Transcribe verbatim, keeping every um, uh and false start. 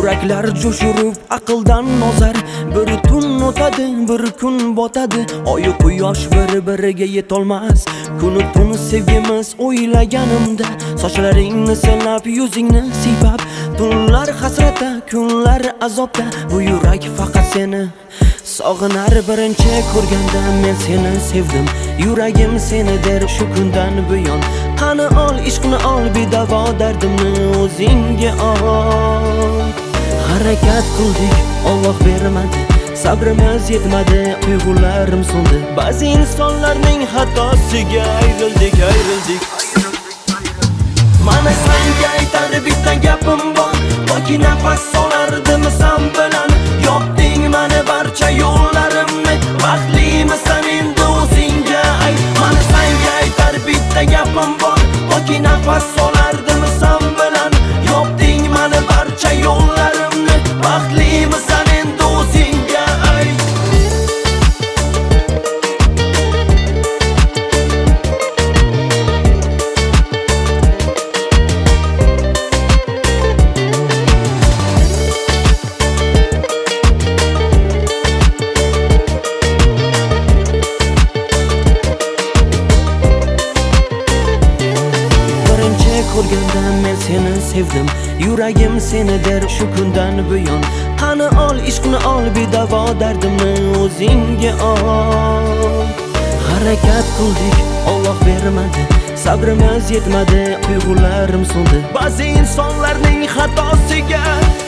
Yuraklar jo'shirib aqldan nozar. Bir tun o'tadi, bir kun botadi. Oy quyosh bir-biriga yetolmas. Kuni tun sevgimiz o'ylaganimda sochlaringni silab, yuzingni siypab. Tunlar hasratda, kunlar azobda. Bu yurak faqat seni sog'inar. Birinchi ko'rganda men seni sevdim. Yuragim seni der shu kundan buyon. Qani ol ishqni ol, bedavo dardimni o'zingga ol. Harakat qildik, Alloh bermadi. Sabrimiz yetmadi, tuyg'ularim so'ndi. Ba'zi insonlarning xatosiga ayrildik, ayrildik. Mana senga aytar bitta gapim bor. Toki nafas solardim san bilan. Yopding mani barcha yo'llarimni. Baxtlimisan endi o'zingga ayt. Mana senga aytar bitta gapim bor. Toki nafas solardim san bilan. Yopding mani barcha yo'llarimni. Baxtlimisan endi o'zingga ayt. Ko'rganda men seni sevdim. Yuragim seni der shu kundan buyon. Qani ol ishqni ol, bedavo dardimni o'zingga ol. Harakat qildik, Alloh bermadi. Sabrimiz yetmadi, tuyg'ularim so'ndi. Ba'zi insonlarning xatosiga